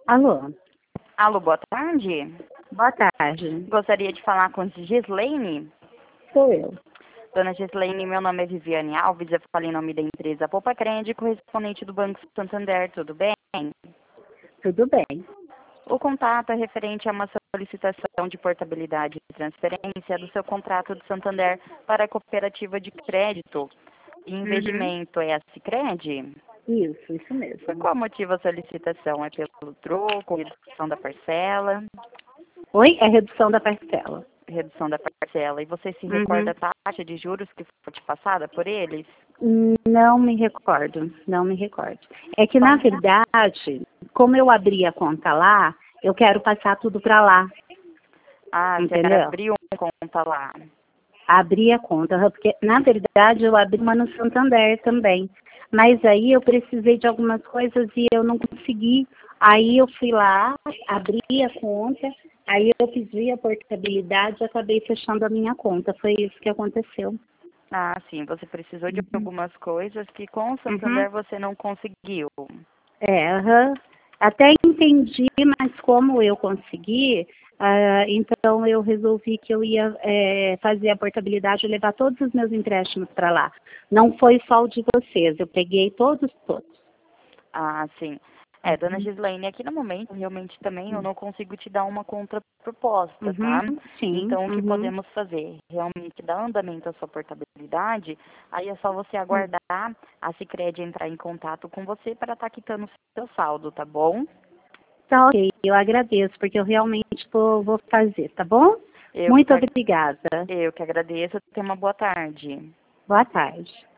Alô, Alô, boa tarde. boa tarde. Gostaria de falar com Gislaine. Sou eu. Dona Gislaine, meu nome é Viviane Alves, eu falo em nome da empresa Poupa Crede, correspondente do Banco Santander, tudo bem? Tudo bem? O contato é referente a uma solicitação de portabilidade e transferência do seu contrato do Santander para a cooperativa de crédito e investimento, é a Sicredi? Isso Por mesmo. qual motivo a solicitação? É pelo troco, redução da parcela? Oi? É redução da parcela. Redução da parcela. E você se recorda Uhum. a taxa de juros que foi te passada por eles? Não me recordo, não me recordo. É que, na Bom, verdade, como eu abri a conta lá, eu quero passar tudo para lá, você quer entendeu? abrir uma conta lá. Abri a conta, porque, na verdade, eu abri uma no Santander também. Mas aí eu precisei de algumas coisas e eu não consegui. Aí eu fui lá, abri a conta, aí eu pedi a portabilidade e acabei fechando a minha conta. Foi isso que aconteceu. Sim, você precisou de Uhum. algumas coisas que com o Uhum. Santander você não conseguiu. Aham. Até entendi, mas como eu consegui, então eu resolvi que eu ia fazer a portabilidade e levar todos os meus empréstimos para lá. Não foi só o de vocês, eu peguei todos, todos. Sim. Dona Uhum. Gislaine, aqui no momento, realmente também eu não consigo te dar uma contraproposta, Uhum. tá? Sim. Então, o que Uhum. podemos fazer? Realmente dar andamento à sua portabilidade, aí é só você Hum. aguardar a Sicredi entrar em contato com você para estar quitando o seu saldo, tá bom? Tá ok, eu agradeço, porque eu realmente vou fazer, tá bom? Eu Muito que, obrigada. eu que agradeço. Tenha uma boa tarde. Boa tarde.